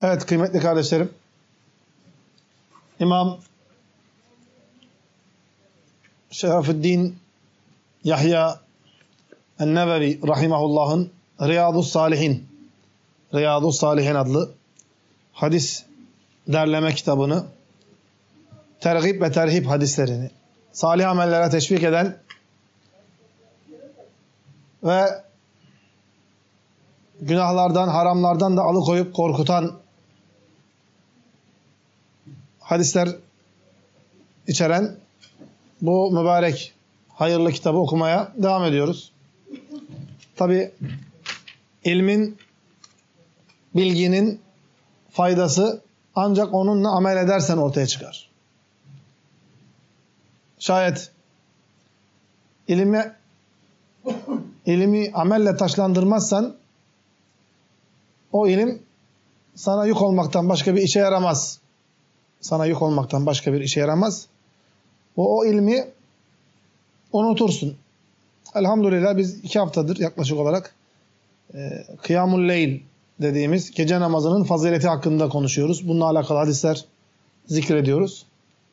Evet kıymetli kardeşlerim, İmam Şerafüddin Yahya en-Nevevi rahimahullah'ın Riyadus Salihin adlı hadis derleme kitabını, tergib ve terhib hadislerini, salih amellere teşvik eden ve günahlardan, haramlardan da alıkoyup korkutan hadisler içeren bu mübarek, hayırlı kitabı okumaya devam ediyoruz. Tabi ilmin, bilginin faydası ancak onunla amel edersen ortaya çıkar. Şayet ilmi amelle taşlandırmazsan o ilim sana yük olmaktan başka bir işe yaramaz. O ilmi unutursun. Elhamdülillah biz 2 haftadır yaklaşık olarak Kıyamul Leyl dediğimiz gece namazının fazileti hakkında konuşuyoruz. Bununla alakalı hadisler zikrediyoruz.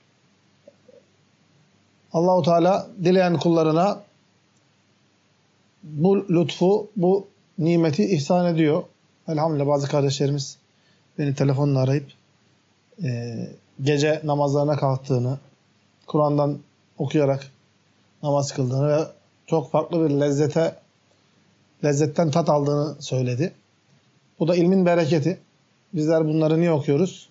Allahu Teala dileyen kullarına bu lütfu, bu nimeti ihsan ediyor. Elhamdülillah bazı kardeşlerimiz beni telefonla arayıp gece namazlarına kalktığını, Kur'an'dan okuyarak namaz kıldığını ve çok farklı bir lezzetten tat aldığını söyledi. Bu da ilmin bereketi. Bizler bunları niye okuyoruz?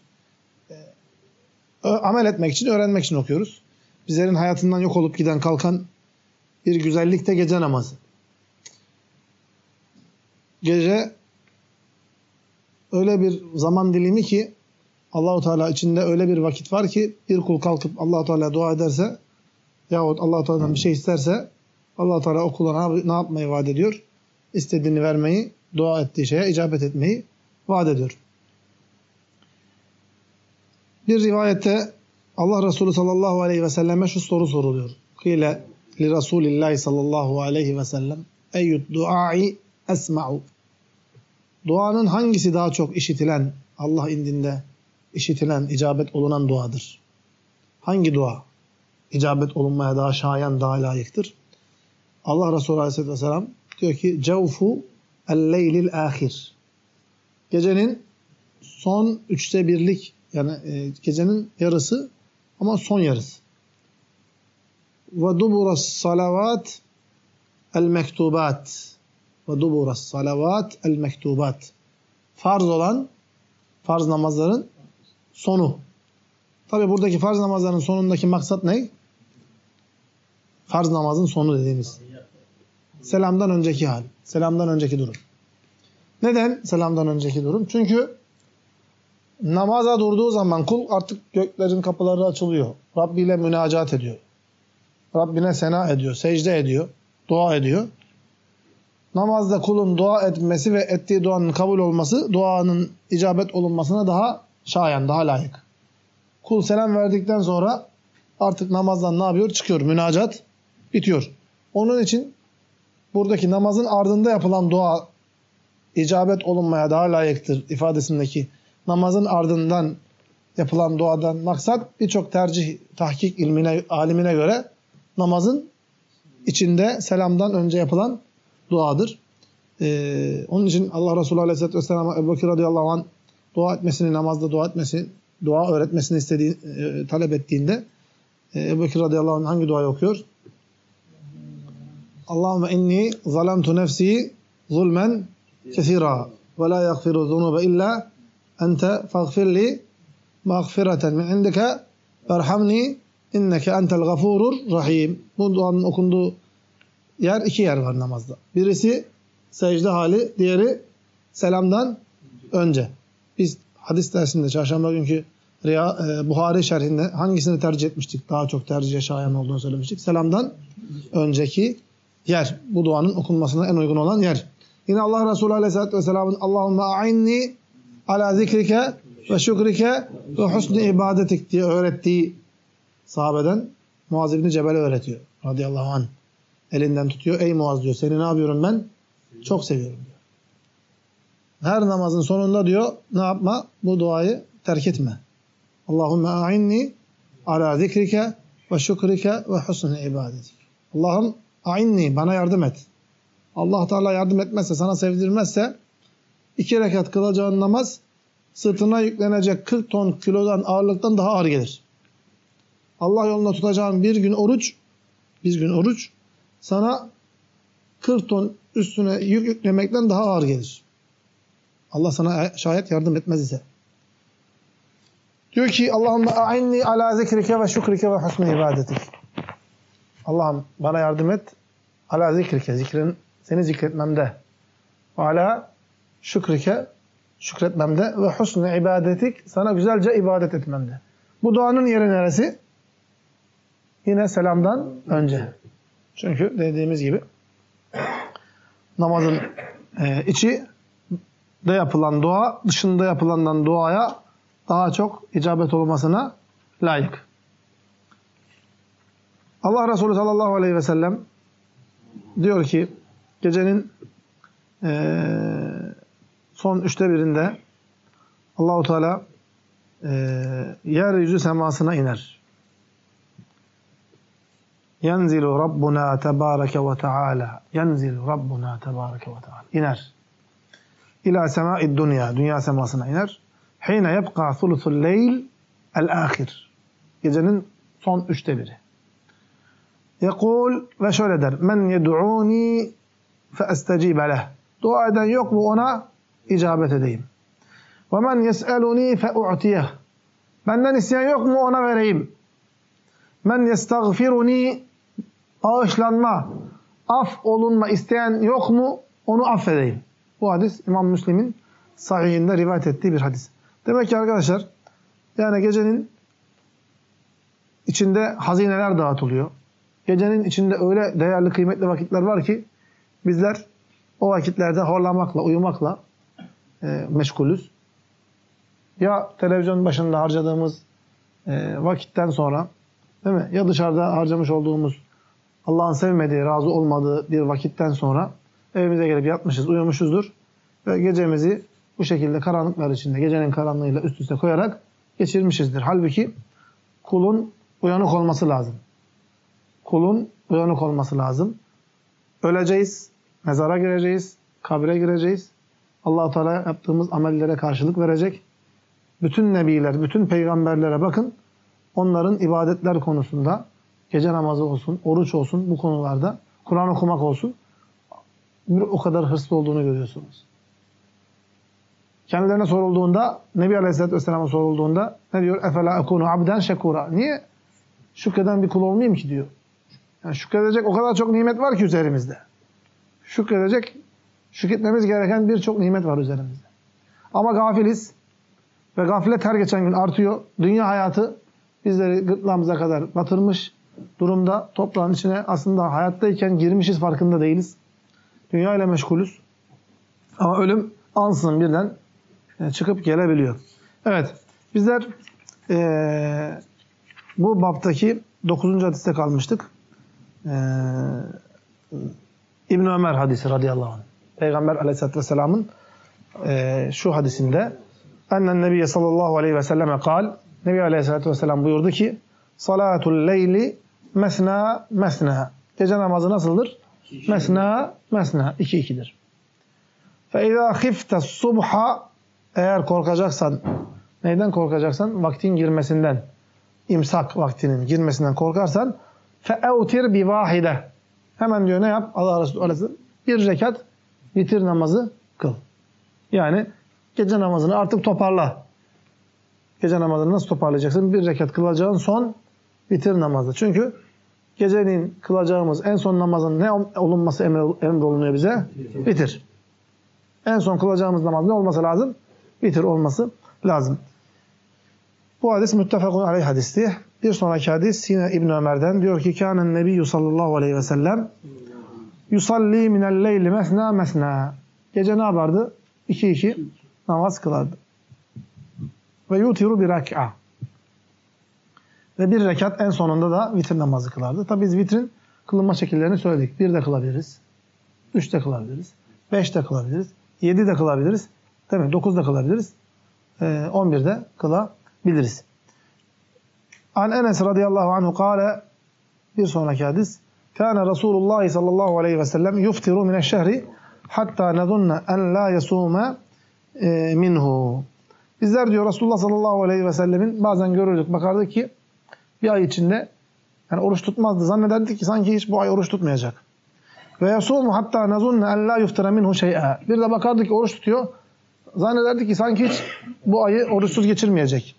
Amel etmek için, öğrenmek için okuyoruz. Bizlerin hayatından yok olup giden, kalkan bir güzellik de gece namazı. Gece öyle bir zaman dilimi ki Allahu Teala içinde öyle bir vakit var ki bir kul kalkıp Allahu Teala dua ederse yahut Allahu Teala'dan bir şey isterse Allahu Teala o kula ne yapmayı vaat ediyor? İstediğini vermeyi, dua ettiği şeye icabet etmeyi vaat ediyor. Bir rivayette Allah Resulü sallallahu aleyhi ve selleme şu soru soruluyor. Kıyle li Resulillahi sallallahu aleyhi ve sellem eyyud duai esma'u. Duanın hangisi daha çok işitilen, Allah indinde işitilen, icabet olunan duadır? Hangi dua icabet olunmaya daha şayan, daha layıktır? Allah Resulü Aleyhisselatü Vesselam diyor ki cevfu el-leylil ahir. Gecenin son 1/3'lik, yani gecenin yarısı ama son yarısı. Ve duburas salavat el-mektubat. Farz namazların sonu. Tabi buradaki farz namazların sonundaki maksat ne? Farz namazın sonu dediğimiz. Selamdan önceki hal. Selamdan önceki durum. Neden selamdan önceki durum? Çünkü namaza durduğu zaman kul artık göklerin kapıları açılıyor. Rabbi ile münacat ediyor. Rabbine sena ediyor, secde ediyor, dua ediyor. Namazda kulun dua etmesi ve ettiği duanın kabul olması, duanın icabet olunmasına daha şayan, daha layık. Kul selam verdikten sonra artık namazdan ne yapıyor? Çıkıyor. Münacat bitiyor. Onun için buradaki namazın ardında yapılan dua icabet olunmaya daha layıktır ifadesindeki namazın ardından yapılan duadan maksat birçok tercih, tahkik ilmine, alimine göre namazın içinde selamdan önce yapılan duadır. Onun için Allah Resulü Aleyhisselatü Vesselam'a Ebu Bekir radıyallahu anh dua etmesini, namazda dua öğretmesini talep ettiğinde Ebu Bekir radıyallahu anh hangi duayı okuyor? Allahümme inni zalemtu nefsi zulmen kesira ve la yaghfiru zunuba illa ente faghfirli mağfireten min indike verhamni inneke entel gafurur rahim. Bu duanın okunduğu yer, 2 yer var namazda. Birisi secde hali, diğeri selamdan önce. Biz hadis dersinde çarşamba günkü Buhari şerhinde hangisini tercih etmiştik? Daha çok tercihe şayan olduğunu söylemiştik. Selamdan önceki yer. Bu duanın okunmasına en uygun olan yer. Yine Allah Resulü Aleyhisselatü Vesselam'ın Allahümme a'inni ala zikrike ve şükrike ve husni ibadetik diye öğrettiği sahabeden Muaz İbni Cebel'e öğretiyor. Radıyallahu anh. Elinden tutuyor. Ey Muaz diyor. Seni ne yapıyorum ben? Çok seviyorum diyor. Her namazın sonunda diyor ne yapma? Bu duayı terk etme. Allahümme a'inni ala zikrike ve şükrike ve husni ibadetik. Allah'ım a'inni, bana yardım et. Allah Teala yardım etmezse, sana sevdirmezse 2 rekat kılacağın namaz sırtına yüklenecek 40 ton kilodan ağırlıktan daha ağır gelir. Allah yolunda tutacağın bir gün oruç sana 40 ton üstüne yük yüklemekten daha ağır gelir. Allah sana şayet yardım etmez ise. Diyor ki Allahümme a'inni ala zikrike ve şükrike ve husni ibadetik. Allah'ım bana yardım et. Ala zikrike, seni zikretmemde. Ve ala şükrike, şükretmemde. Ve husni ibadetik, sana güzelce ibadet etmemde. Bu duanın yeri neresi? Yine selamdan önce. Çünkü dediğimiz gibi namazın içi de yapılan dua, dışında yapılandan duaya daha çok icabet olmasına layık. Allah Resulü sallallahu aleyhi ve sellem diyor ki gecenin son 1/3'ünde Allah-u Teala yeryüzü semasına iner. Yenzilu Rabbuna tebareke ve teala. Yenzilu Rabbuna tebareke ve teala. İner. İlâ semâid dünya. Dünya semasına iner. Hîne yebqâ thuluthul leyl el-âkhir. Gecenin son 1/3. Yekul ve şöyle der. Men yed'ûni fe estecibe leh. Dua eden yok mu ona icabet edeyim. Ve men yes'eluni fe u'tiyeh. Benden isteyen yok mu ona vereyim. Men yestagfiruni, bağışlanma, af olunma isteyen yok mu onu affedeyim. Bu hadis İmam Müslim'in sahihinde rivayet ettiği bir hadis. Demek ki arkadaşlar yani gecenin içinde hazineler dağıtılıyor. Gecenin içinde öyle değerli kıymetli vakitler var ki bizler o vakitlerde horlamakla, uyumakla meşgulüz. Ya televizyon başında harcadığımız vakitten sonra, değil mi? Ya dışarıda harcamış olduğumuz Allah'ın sevmediği, razı olmadığı bir vakitten sonra evimize gelip yatmışız, uyumuşuzdur ve gecemizi bu şekilde karanlıklar içinde, gecenin karanlığıyla üst üste koyarak geçirmişizdir. Halbuki kulun uyanık olması lazım. Kulun uyanık olması lazım. Öleceğiz, mezara gireceğiz, kabre gireceğiz. Allah-u Teala yaptığımız amellere karşılık verecek. Bütün nebiler, bütün peygamberlere bakın. Onların ibadetler konusunda, gece namazı olsun, oruç olsun, bu konularda, Kur'an okumak olsun, o kadar hırslı olduğunu görüyorsunuz. Kendilerine sorulduğunda, Nebi Aleyhisselatü Vesselam'a sorulduğunda ne diyor? اَفَلَا اَكُونُ عَبْدًا شَكُورًا. Niye şükreden bir kul olmayayım ki diyor. Yani şükredecek o kadar çok nimet var ki üzerimizde. Şükretmemiz gereken birçok nimet var üzerimizde. Ama gafiliz ve gaflet her geçen gün artıyor. Dünya hayatı bizleri gırtlağımıza kadar batırmış durumda. Toprağın içine aslında hayattayken girmişiz, farkında değiliz. Dünya ile meşgulüz. Ama ölüm ansızın birden çıkıp gelebiliyor. Evet, bizler bu baptaki 9. hadiste kalmıştık. İbn Ömer hadisi radıyallahu anh. Peygamber aleyhissalatü vesselamın şu hadisinde ennen nebiye sallallahu aleyhi ve selleme kal, Nebi aleyhissalatü vesselam buyurdu ki salatul leyli mesna mesna. Gece namazı nasıldır? Mesna mesna. 2-2'dir. Fe izâ khifte subha, eğer korkacaksan, neyden korkacaksan? Vaktin girmesinden, imsak vaktinin girmesinden korkarsan fe evtir bi vahide. Hemen diyor ne yap? Allah Resulü bir rekat vitir namazı kıl. Yani gece namazını artık toparla. Gece namazını nasıl toparlayacaksın? Bir rekat kılacağın son vitir namazı. Çünkü gecenin kılacağımız en son namazın ne olunması emrolunuyor bize? Vitir. En son kılacağımız namaz ne olması lazım? Vitir olması lazım. Bu hadis müttefakun aleyh hadisti. Bir sonraki hadis yine İbn Ömer'den diyor ki kânen nebiyyü sallallahu aleyhi ve sellem yusalli minel leyli mesna mesna. Gece ne yapardı? 2-2 namaz kılardı. Ve yutiru bir rak'a. Ve bir rekat en sonunda da vitir namazı kılardı. Tabi biz vitrin kılınma şekillerini söyledik. 1 de kılabiliriz. 3 de kılabiliriz. 5 de kılabiliriz. 7 de kılabiliriz. Değil mi? 9'da kılabiliriz. 11'de kılabiliriz. An Enes radıyallahu anhu kâle, bir sonraki hadis. Kâne Resulullah sallallahu aleyhi ve sellem yuftiru mineşşehri hatta nezunne en la yasûme minhu. Bizler diyor Resulullah sallallahu aleyhi ve sellemin bazen görürdük, bakardık ki bir ay içinde yani oruç tutmazdı. Zannederdik ki sanki hiç bu ay oruç tutmayacak. Ve yasumu hatta nezunne en la yuftira minhu şey'a. Bir de bakardık ki oruç tutuyor. Zannederdik ki sanki hiç bu ayı oruçsuz geçirmeyecek.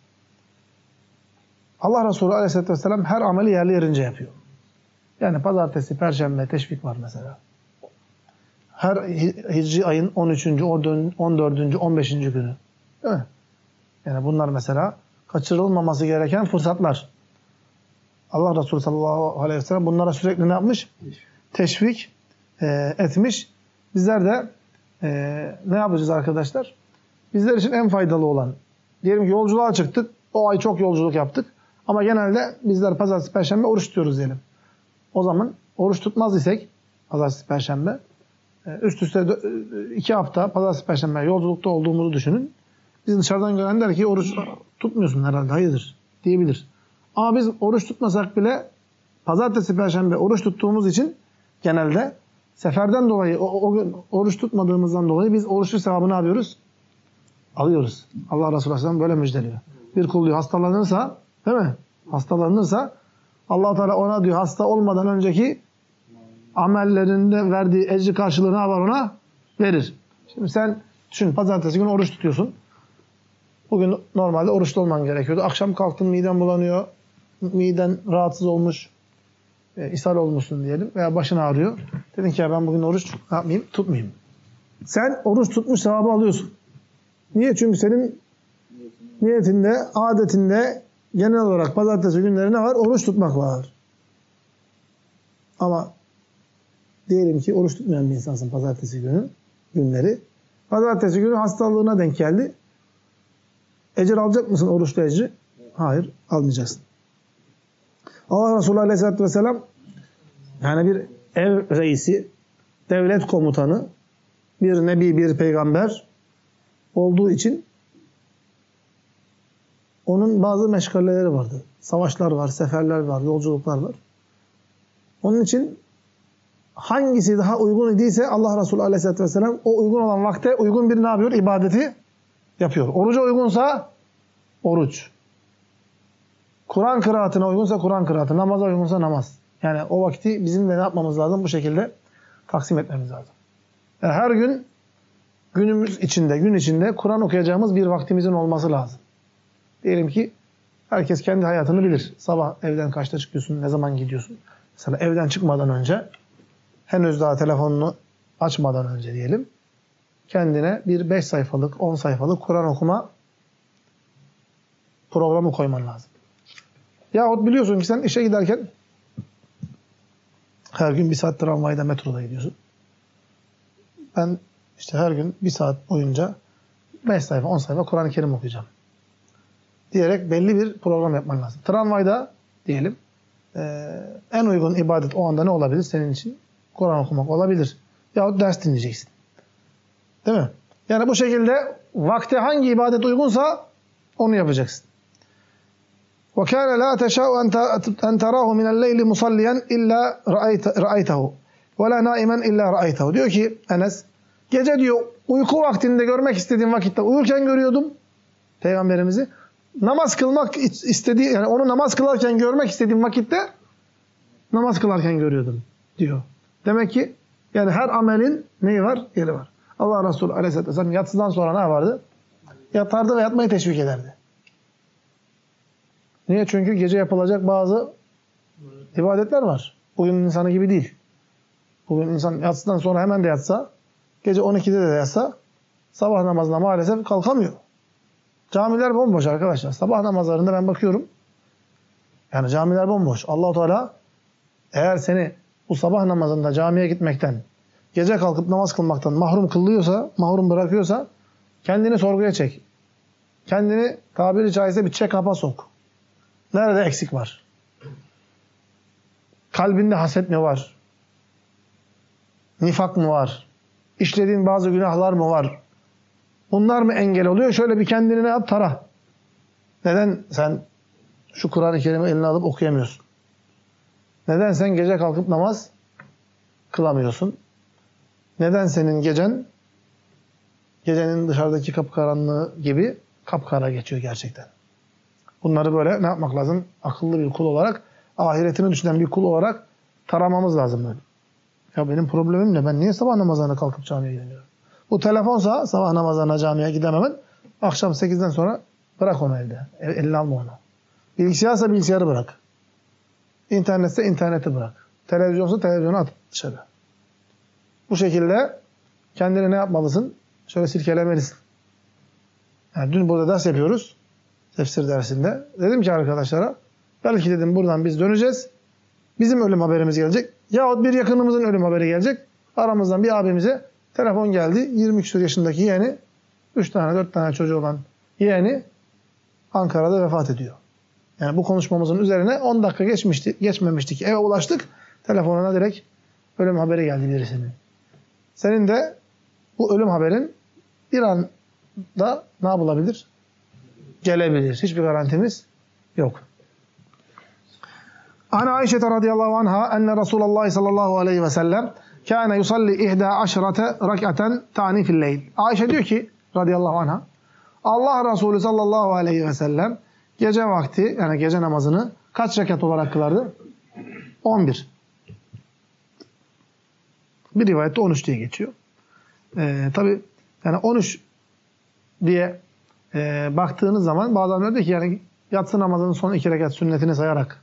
Allah Resulü aleyhisselatü vesselam her ameli yerli yerince yapıyor. Yani pazartesi, perşembe teşvik var mesela. Her hicri ayın 13., 14., 15. günü. Değil mi? Yani bunlar mesela kaçırılmaması gereken fırsatlar. Allah Resulü sallallahu aleyhi ve sellem bunlara sürekli ne yapmış? Teşvik etmiş. Bizler de ne yapacağız arkadaşlar? Bizler için en faydalı olan, diyelim ki yolculuğa çıktık, o ay çok yolculuk yaptık ama genelde bizler pazartesi, perşembe oruç tutuyoruz diyelim. O zaman oruç tutmaz isek, pazartesi, perşembe, üst üste 2 hafta pazartesi, perşembe yolculukta olduğumuzu düşünün. Biz dışarıdan gören der ki oruç tutmuyorsun herhalde, hayırdır diyebilir. Ama biz oruç tutmasak bile pazartesi, perşembe oruç tuttuğumuz için genelde seferden dolayı, o gün oruç tutmadığımızdan dolayı biz oruçlu sevabını alıyoruz. Alıyoruz. Allah Resulü Aleyhisselam böyle müjdeliyor. Bir kul diyor hastalanırsa, değil mi? Hastalanırsa Allah Teala ona diyor hasta olmadan önceki amellerinde verdiği ecri karşılığı ne var ona? Verir. Şimdi sen düşün, pazartesi günü oruç tutuyorsun. Bugün normalde oruçlu olman gerekiyordu. Akşam kalktın, miden bulanıyor. Miden rahatsız olmuş. İshal olmuşsun diyelim. Veya başın ağrıyor. Dedin ki ya ben bugün oruç yapmayayım, tutmayayım. Sen oruç tutmuş sevabı alıyorsun. Niye? Çünkü senin niyetinde, adetinde genel olarak pazartesi günleri ne var? Oruç tutmak var. Ama diyelim ki oruç tutmayan bir insansın pazartesi günleri. Pazartesi günü hastalığına denk geldi. Ecir alacak mısın oruçlu ecri? Hayır, almayacaksın. Allah Resulü Aleyhisselatü Vesselam yani bir ev reisi, devlet komutanı, bir nebi, bir peygamber olduğu için onun bazı meşgaleleri vardı. Savaşlar var, seferler var, yolculuklar var. Onun için hangisi daha uygun idiyse Allah Resulü Aleyhisselatü Vesselam o uygun olan vakte uygun bir ne yapıyor? İbadeti yapıyor. Oruca uygunsa oruç. Kur'an kıraatına uygunsa Kur'an kıraatı. Namaza uygunsa namaz. Yani o vakti bizim de ne yapmamız lazım? Bu şekilde taksim etmemiz lazım. Yani her gün günümüz içinde, gün içinde Kur'an okuyacağımız bir vaktimizin olması lazım. Diyelim ki herkes kendi hayatını bilir. Sabah evden kaçta çıkıyorsun, ne zaman gidiyorsun? Mesela evden çıkmadan önce, henüz daha telefonunu açmadan önce diyelim, kendine bir 5 sayfalık, 10 sayfalık Kur'an okuma programı koyman lazım. Yahut biliyorsun ki sen işe giderken her gün 1 saat tramvayda, metroda gidiyorsun. Ben işte her gün 1 saat boyunca 5 sayfa, 10 sayfa Kur'an-ı Kerim okuyacağım diyerek belli bir program yapman lazım. Tramvayda diyelim en uygun ibadet o anda ne olabilir senin için? Kur'an okumak olabilir. Yahut ders dinleyeceksin. Değil mi? Yani bu şekilde vakte hangi ibadet uygunsa onu yapacaksın. وَكَانَ لَا تَشَاءُ أَنْ تَرَاهُ مِنَ اللَّيْلِ مُصَلِّيًا إِلَّا رَأَيْتَهُ وَلَا نَائِمًا إِلَّا رَأَيْتَهُ. Diyor ki Enes, gece diyor uyku vaktinde görmek istediğim vakitte uyurken görüyordum Peygamberimizi. Namaz kılmak istediği, yani onu namaz kılarken görmek istediğim vakitte namaz kılarken görüyordum diyor. Demek ki yani her amelin neyi var? Yeri var. Allah Resulü Aleyhisselatü Vesselam yatsıdan sonra ne yapardı? Yatardı ve yatmayı teşvik ederdi. Niye? Çünkü gece yapılacak bazı ibadetler var. Bugün insanı gibi değil. Bugün insan yatsıdan sonra hemen de yatsa, gece 12'de de yatsa, sabah namazına maalesef kalkamıyor. Camiler bomboş arkadaşlar. Sabah namazlarında ben bakıyorum. Yani camiler bomboş. Allah-u Teala eğer seni bu sabah namazında camiye gitmekten, gece kalkıp namaz kılmaktan mahrum kılıyorsa, mahrum bırakıyorsa kendini sorguya çek. Kendini tabiri caizse bir check-up'a sok. Nerede eksik var? Kalbinde haset mi var? Nifak mı var? İşlediğin bazı günahlar mı var? Bunlar mı engel oluyor? Şöyle bir kendini ne yap? Tara. Neden sen şu Kur'an-ı Kerim'i eline alıp okuyamıyorsun? Neden sen gece kalkıp namaz kılamıyorsun? Neden senin gecenin dışarıdaki kapkaranlığı gibi kapkara geçiyor gerçekten? Bunları böyle ne yapmak lazım? Akıllı bir kul olarak, ahiretini düşünen bir kul olarak taramamız lazım böyle. Ya benim problemim ne? Ben niye sabah namazlarına kalkıp camiye gidemiyorum? Bu telefonsa sabah namazlarına camiye gidememen, akşam 8'den sonra bırak onu evde. Eline alma onu. Bilgisayarsa bilgisayarı bırak. İnternetse interneti bırak. Televizyonsa televizyonu at dışarı. Bu şekilde kendini ne yapmalısın? Şöyle silkelemelisin. Yani dün burada ders yapıyoruz. Tefsir dersinde. Dedim ki arkadaşlara, belki dedim buradan biz döneceğiz. Bizim ölüm haberimiz gelecek. Yahut bir yakınımızın ölüm haberi gelecek. Aramızdan bir abimize telefon geldi. 20 küsur yaşındaki yeğeni, 3 tane 4 tane çocuğu olan yeğeni Ankara'da vefat ediyor. Yani bu konuşmamızın üzerine 10 dakika geçmemişti ki eve ulaştık. Telefonuna direkt ölüm haberi geldi birisinin. Senin de bu ölüm haberin bir anda ne yapılabilir? Gelebilir. Hiçbir garantimiz yok. Ana Ayşe radıyallahu anha enne Resulullah sallallahu aleyhi ve sellem kâne yusalli 11 rak'aten tani fil leyl. Ayşe diyor ki radıyallahu anha, Allah Resulü sallallahu aleyhi ve sellem gece vakti, yani gece namazını kaç rekat olarak kılardı? 11. Bir rivayette 13 diye geçiyor. Tabi yani 13 diye baktığınız zaman bazıları diyor ki yani yatsı namazının son 2 rekat sünnetini sayarak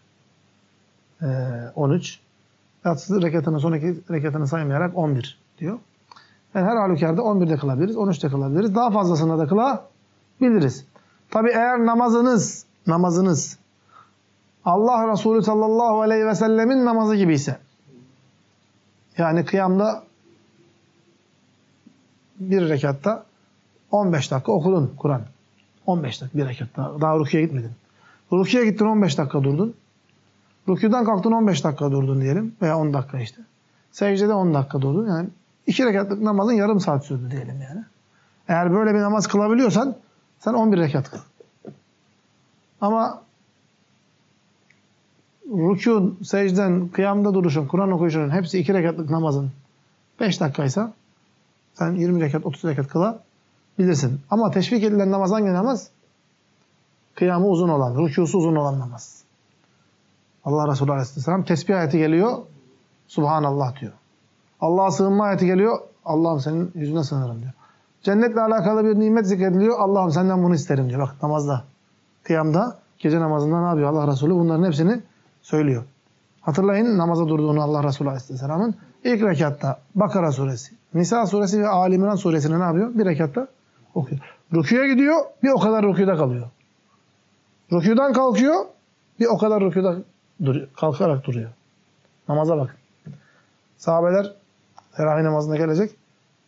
13. Yatsı rekatının son 2 rekatını saymayarak 11 diyor. Yani her halükarda 11'de kılabiliriz, 13'te kılabiliriz. Daha fazlasını da kılabiliriz. Tabi eğer namazınız Allah Resulü sallallahu aleyhi ve sellemin namazı gibi ise, yani kıyamda bir rekatta 15 dakika okudun Kur'an. 15 dakika bir rekatta. Daha rüküye gitmedin. Rüküye gittin 15 dakika durdun. Rüküden kalktın 15 dakika durdun diyelim. Veya 10 dakika işte. Secdede 10 dakika durdun. Yani 2 rekatlık namazın yarım saat sürdü diyelim yani. Eğer böyle bir namaz kılabiliyorsan sen 11 rekat kıl. Ama rükûn, secden, kıyamda duruşun, Kur'an okuyuşunun hepsi 2 rekatlık namazın 5 dakikaysa sen 20 rekat, 30 rekat kılabilirsin. Ama teşvik edilen namaz hangi namaz? Kıyamı uzun olan, rükûsu uzun olan namaz. Allah Resulü Aleyhisselam tesbih ayeti geliyor, Subhanallah diyor. Allah'a sığınma ayeti geliyor, Allah'ım senin yüzüne sığınırım diyor. Cennetle alakalı bir nimet zikrediliyor, Allah'ım senden bunu isterim diyor. Bak namazda, kıyamda, gece namazında ne yapıyor Allah Resulü? Bunların hepsini söylüyor. Hatırlayın namaza durduğunu Allah Resulü Aleyhisselam'ın ilk rekatta Bakara suresi, Nisa suresi ve Ali İmran suresini ne yapıyor? Bir rekatta okuyor. Rüküye gidiyor, bir o kadar rüküde kalıyor. Rüküden kalkıyor, bir o kadar rüküde kalkarak duruyor. Namaza bak. Sahabeler teravih namazına gelecek.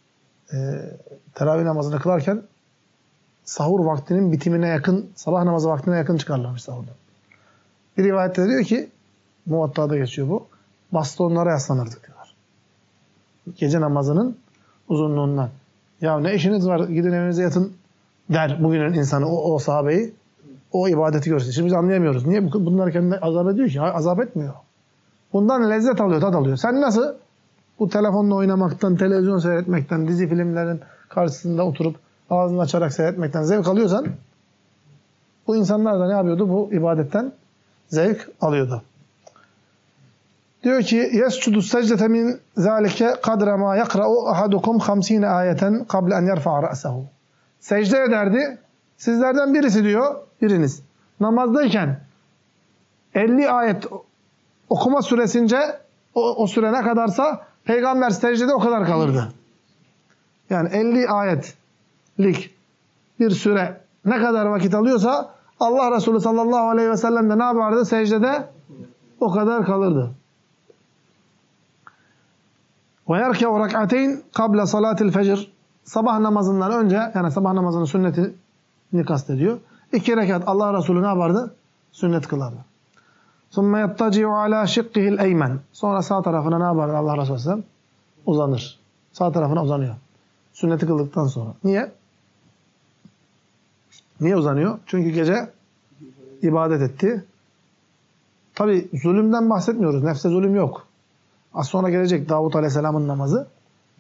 Teravih namazını kılarken sahur vaktinin bitimine yakın, sabah namazı vaktine yakın çıkarlarmış sahurda. Bir rivayette diyor ki, Muvatta'da geçiyor bu, bastonlara yaslanırdık diyorlar. Gece namazının uzunluğundan. Ya ne işiniz var, gidin evinize yatın der bugünün insanı, o sahabeyi, o ibadeti görsün. Şimdi biz anlayamıyoruz. Niye bunlar kendine azap ediyor ki? Azap etmiyor. Bundan lezzet alıyor, tat alıyor. Sen nasıl bu telefonla oynamaktan, televizyon seyretmekten, dizi filmlerin karşısında oturup ağzını açarak seyretmekten zevk alıyorsan, bu insanlar da ne yapıyordu? Bu ibadetten zevk alıyordu. Diyor ki, يَسْجُدُ السَّجْدَةَ مِنْ ذَٰلِكَ قَدْرَ مَا يَقْرَأُ أَحَدُكُمْ 50 آيَةً قَبْلَ أَنْ يَرْفَعَ رَأْسَهُ. Secde ederdi. Sizlerden birisi diyor, biriniz namazdayken 50 ayet okuma süresince o süre ne kadarsa peygamber secdede o kadar kalırdı. Yani 50 ayetlik bir süre ne kadar vakit alıyorsa Allah Resulü sallallahu aleyhi ve sellem de ne yapardı? Secdede o kadar kalırdı. وَيَرْكَوْ رَكْعَتَيْنِ قَبْلَ صَلَاتِ الْفَجْرِ. Sabah namazından önce, yani sabah namazının sünnetini kastediyor. 2 rekat Allah Resulü ne yapardı? Sünnet kılardı. ثُمَّ يَتَّجِعُ عَلَى شِقِّهِ الْاَيْمَنِ. Sonra sağ tarafına ne yapardı Allah Resulü? Uzanır. Sağ tarafına uzanıyor. Sünneti kıldıktan sonra. Niye? Niye uzanıyor? Çünkü gece ibadet etti. Tabi zulümden bahsetmiyoruz. Nefse zulüm yok. Az sonra gelecek Davut Aleyhisselam'ın namazı.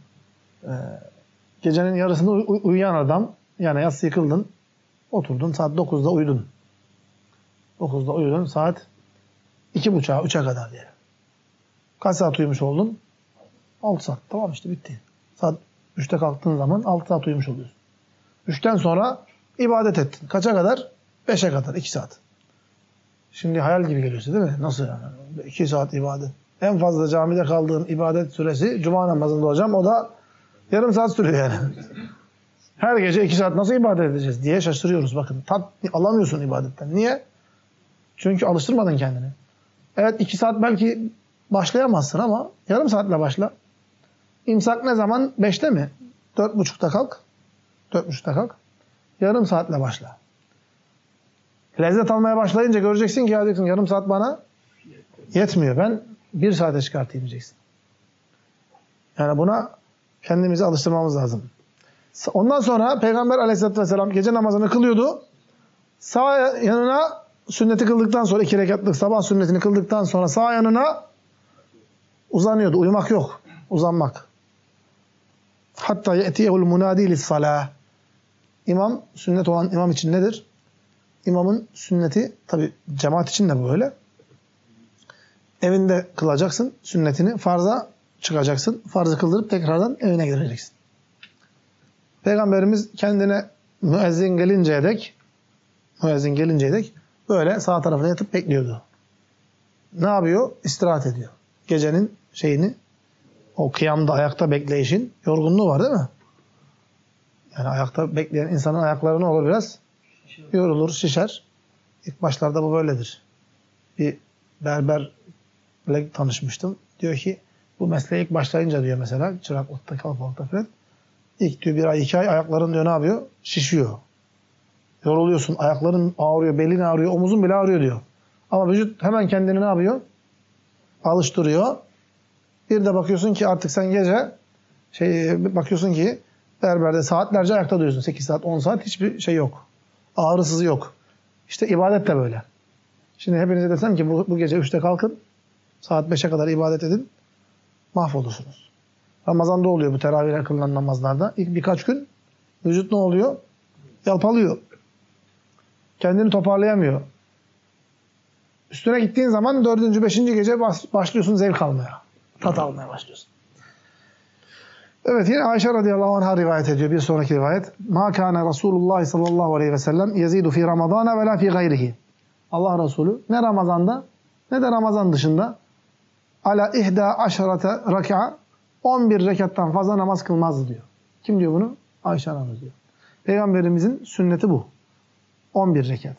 Gecenin yarısında uyuyan adam, yani yatsı yıkıldın, oturdun, saat 9'da uyudun. 9'da uyudun, saat 2.30'a, 3'e kadar diyelim. Kaç saat uyumuş oldun? 6 saat. Tamam işte bitti. Saat 3'te kalktığın zaman 6 saat uyumuş oluyorsun. 3'ten sonra ibadet ettin. Kaça kadar? 5'e kadar. 2 saat. Şimdi hayal gibi geliyorsun değil mi? Nasıl yani? 2 saat ibadet. En fazla camide kaldığın ibadet süresi cuma namazında hocam. O da yarım saat sürüyor yani. Her gece 2 saat nasıl ibadet edeceğiz diye şaşırıyoruz. Bakın tat alamıyorsun ibadetten. Niye? Çünkü alıştırmadın kendini. Evet 2 saat belki başlayamazsın ama yarım saatle başla. İmsak ne zaman? 5'te mi? 4.30'da kalk. 4.30'da kalk. Yarım saatle başla. Lezzet almaya başlayınca göreceksin ki ya diyeceksin, yarım saat bana yetmiyor. Ben 1 saate çıkartayım diyeceksin. Yani buna kendimizi alıştırmamız lazım. Ondan sonra Peygamber Aleyhisselatü Vesselam gece namazını kılıyordu. Sağ yanına sünneti kıldıktan sonra 2 rekatlık sabah sünnetini kıldıktan sonra sağ yanına uzanıyordu. Uyumak yok. Uzanmak. Hatta ye'tiyehul munadi lis-salah. İmam, sünnet olan imam için nedir? İmamın sünneti, tabi cemaat için de böyle. Evinde kılacaksın sünnetini, farza çıkacaksın. Farzı kıldırıp tekrardan evine gireceksin. Peygamberimiz kendine müezzin gelinceye dek böyle sağ tarafına yatıp bekliyordu. Ne yapıyor? İstirahat ediyor. Gecenin o kıyamda, ayakta bekleyişin yorgunluğu var değil mi? Yani ayakta bekleyen insanın ayakları ne olur biraz? Yorulur, şişer. İlk başlarda bu böyledir. Bir berberle tanışmıştım. Diyor ki bu mesleğe ilk başlayınca diyor mesela çıraklıkta, kalfalıkta falan. İlk diyor 1 ay 2 ay ayakların diyor ne yapıyor? Şişiyor. Yoruluyorsun. Ayakların ağrıyor, belin ağrıyor, omuzun bile ağrıyor diyor. Ama vücut hemen kendini ne yapıyor? Alıştırıyor. Bir de bakıyorsun ki artık sen gece bakıyorsun ki berberde saatlerce ayakta duruyorsun. 8 saat, 10 saat hiçbir şey yok. Ağrısızı yok. İşte ibadet de böyle. Şimdi hepinize desem ki bu gece 3'te kalkın, saat 5'e kadar ibadet edin, mahvolursunuz. Ramazan'da oluyor bu teravihle kılınan namazlarda. İlk birkaç gün vücut ne oluyor? Yalpalıyor. Kendini toparlayamıyor. Üstüne gittiğin zaman 4. 5. gece başlıyorsun zevk almaya. Tat almaya başlıyorsun. Evet, yine Ayşe radıyallahu anh'a rivayet ediyor. Bir sonraki rivayet. Ma kana Resulullah sallallahu aleyhi ve sellem yezidu fi Ramazana ve la fi gayrihi. Allah Resulü ne Ramazan'da ne de Ramazan dışında ala ihda aşarate rak'a 11 rekattan fazla namaz kılmazdı diyor. Kim diyor bunu? Ayşe anamız diyor. Peygamberimizin sünneti bu. 11 rekat.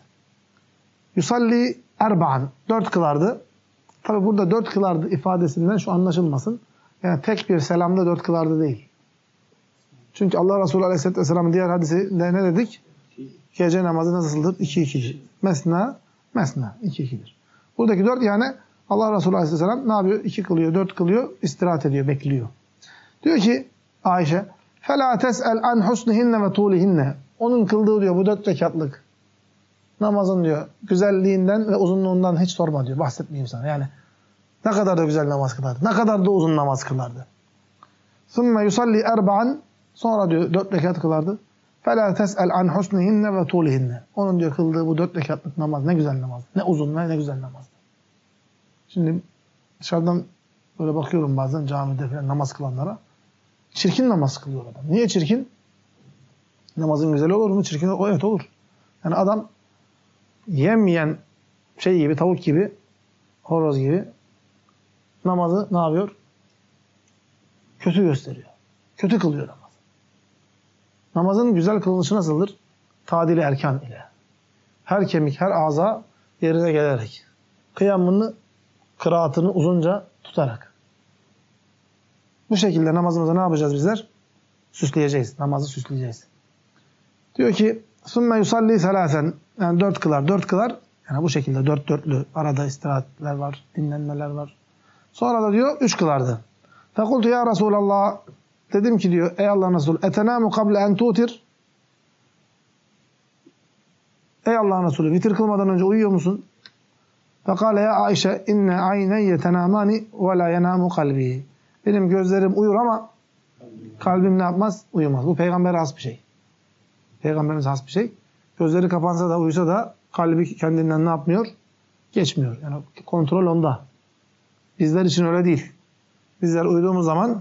Yusalli erba'an. 4 kılardı. Tabi burada 4 kılardı ifadesinden şu anlaşılmasın. Yani tek bir selamda 4 kılardı değil. Çünkü Allah Resulü Aleyhisselatü Vesselam'ın diğer hadisinde ne dedik? Gece namazı nasıldır? 2-2'dir. Mesna, 2-2'dir. Buradaki 4 yani Allah Resulü Aleyhisselam ne yapıyor? 2 kılıyor, 4 kılıyor, istirahat ediyor, bekliyor. Diyor ki Ayşe, فَلَا تَسْأَلْ عَنْ حُسْنِهِنَّ وَطُولِهِنَّ. Onun kıldığı diyor bu 4 rekatlık namazın diyor güzelliğinden ve uzunluğundan hiç sorma diyor. Bahsetmeyeyim sana. Yani ne kadar da güzel namaz kılardı. Ne kadar da uzun namaz kılardı. ثُمَّ يُصَلِّي اَرْبَعًا. Sonra diyor 4 rekat kılardı. فَلَا تَسْأَلْ عَنْ حُسْنِهِنَّ وَطُولِهِنَّ. Onun diyor kıldığı bu 4 rekatlık namaz ne güzel namaz. Ne uzun ne güzel namaz. Şimdi dışarıdan böyle bakıyorum bazen camide falan namaz kılanlara. Çirkin namaz kılıyor adam. Niye çirkin? Namazın güzel olur mu? Çirkin olur. Evet olur. Yani adam yemeyen şey gibi, tavuk gibi, horoz gibi namazı ne yapıyor? Kötü gösteriyor. Kötü kılıyor namaz. Namazın güzel kılınışı nasıldır? Tadil-i erkan ile. Her kemik, her ağza yerine gelerek. Kıyamını, kıraatını uzunca tutarak. Bu şekilde namazımızı ne yapacağız bizler? Süsleyeceğiz. Namazı süsleyeceğiz. Diyor ki ثُمَّ يُصَلِّي ثَلَاثًا. Yani 4 kılar. 4 kılar. Yani bu şekilde 4-4'lü. Arada istirahatler var. Dinlenmeler var. Sonra da diyor 3 kılardı. فَقُلْتُ ya Resulallah. Dedim ki diyor ey Allah'ın Resulü اَتَنَامُ قَبْلَ اَنْ تُوتِرْ. Ey Allah'ın Resulü, vitir kılmadan önce uyuyor musun? Fekale ya Ayşe inne ayneyye tenamani ve la yenamu kalbi. Benim gözlerim uyur ama kalbim ne yapmaz? Uyumaz. Bu peygambere has bir şey. Peygamberimize has bir şey. Gözleri kapansa da uyusa da kalbi kendinden ne yapmıyor? Geçmiyor. Yani kontrol onda. Bizler için öyle değil. Bizler uyuduğumuz zaman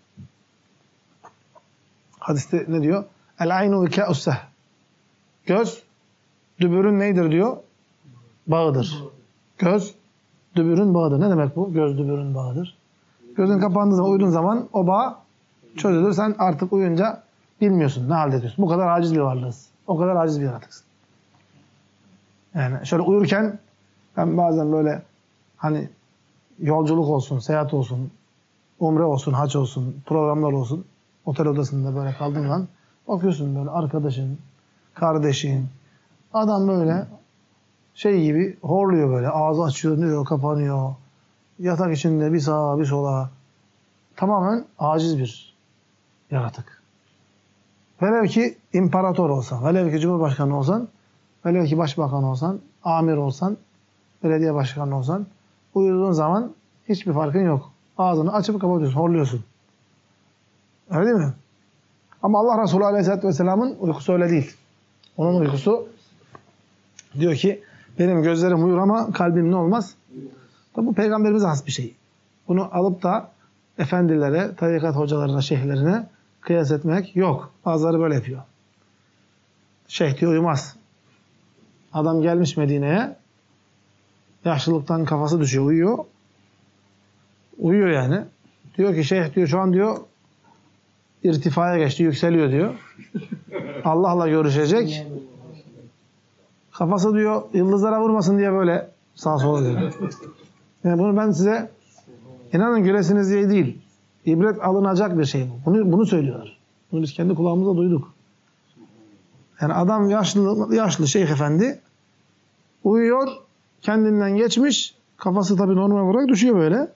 hadiste ne diyor? El aynu vikâ'usseh. Göz dübürün neydir diyor? Bağıdır. Göz dübürün bağıdır. Ne demek bu? Göz dübürün bağıdır. Gözün kapandığı zaman, uyuduğun zaman o bağ çözülür. Sen artık uyuyunca bilmiyorsun ne halde ediyorsun. Bu kadar aciz bir varlığız. O kadar aciz bir yaratıksın. Yani şöyle uyurken ben bazen böyle hani yolculuk olsun, seyahat olsun, umre olsun, hac olsun, programlar olsun, otel odasında böyle kaldığın zaman bakıyorsun böyle arkadaşın, kardeşin, adam böyle şey gibi horluyor böyle. Ağzı açıyor, kapanıyor. Yatak içinde bir sağa bir sola. Tamamen aciz bir yaratık. Velev ki imparator olsan, velev ki cumhurbaşkanı olsan, velev ki başbakan olsan, amir olsan, belediye başkanı olsan, uyuduğun zaman hiçbir farkın yok. Ağzını açıp kapatıyorsun, horluyorsun. Öyle değil mi? Ama Allah Resulü Aleyhisselatü Vesselam'ın uykusu öyle değil. Onun uykusu diyor ki benim gözlerim uyur ama kalbim ne olmaz? Tabi bu peygamberimize has bir şey. Bunu alıp da efendilere, tarikat hocalarına, şeyhlerine kıyas etmek yok. Bazıları böyle yapıyor. Şeyh diyor uyumaz. Adam gelmiş Medine'ye, yaşlılıktan kafası düşüyor, uyuyor. Uyuyor yani. Diyor ki şeyh diyor şu an diyor irtifaya geçti, yükseliyor diyor. Allah'la görüşecek. Kafası diyor yıldızlara vurmasın diye böyle sağa sola diyor. Yani bunu ben size inanın gülesiniz diye değil. İbret alınacak bir şey bu. Bunu söylüyorlar. Bunu biz kendi kulağımızda duyduk. Yani adam yaşlı şeyh efendi uyuyor, kendinden geçmiş, kafası tabii normal olarak düşüyor böyle.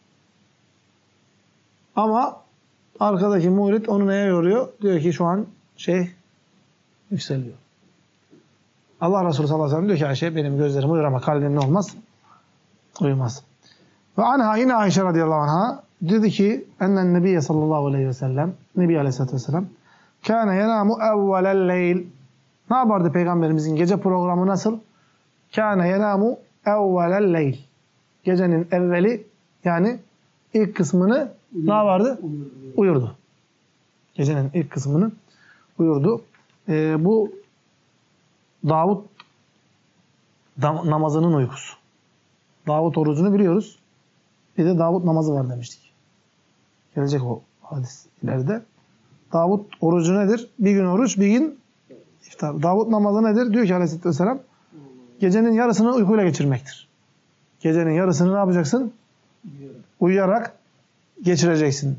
Ama arkadaki murit onu neye yoruyor? Diyor ki şu an şeyh yükseliyor. Allah Resulü sallallahu aleyhi ve sellem diyor ki Ayşe benim gözlerim uyur ama kalbim ne olmaz? Uyumaz. Ve anha yine Ayşe radıyallahu anha dedi ki ennen nebiyye sallallahu aleyhi ve sellem Nebi aleyhissalatü vesselam kâne yenâmu evvelel leyl. Ne yapardı Peygamberimizin gece programı nasıl? Kâne yenâmu evvelel leyl. Gecenin evveli yani ilk kısmını ne yapardı? Uyurdu. Gecenin ilk kısmını uyurdu. Bu Davut namazının uykusu. Davut orucunu biliyoruz. Bir de Davut namazı var demiştik. Gelecek o hadis ileride. Davut orucu nedir? Bir gün oruç, bir gün iftar. Davut namazı nedir? Diyor ki Aleyhisselatü Vesselam, gecenin yarısını uykuyla geçirmektir. Gecenin yarısını ne yapacaksın? Uyuyarak geçireceksin.